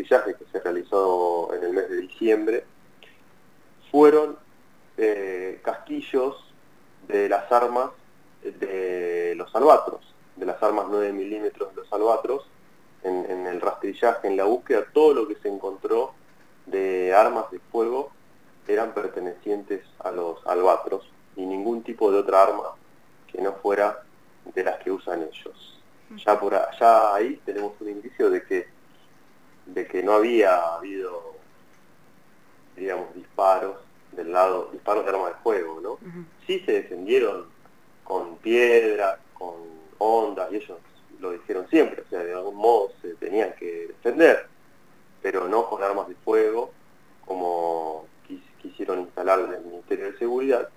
rastrillaje que se realizó en el mes de diciembre, fueron casquillos de las armas de los albatros, de las armas 9 milímetros de los albatros. En el rastrillaje, en la búsqueda, todo lo que se encontró de armas de fuego eran pertenecientes a los albatros y ningún tipo de otra arma que no fuera de las que usan ellos. Ya ahí tenemos un indicio de que no había habido, digamos, disparos de arma de fuego, ¿no? Sí se defendieron con piedras, con ondas, y ellos lo dijeron siempre, o sea, de algún modo se tenían que defender, pero no con armas de fuego, como quisieron instalar en el Ministerio de Seguridad,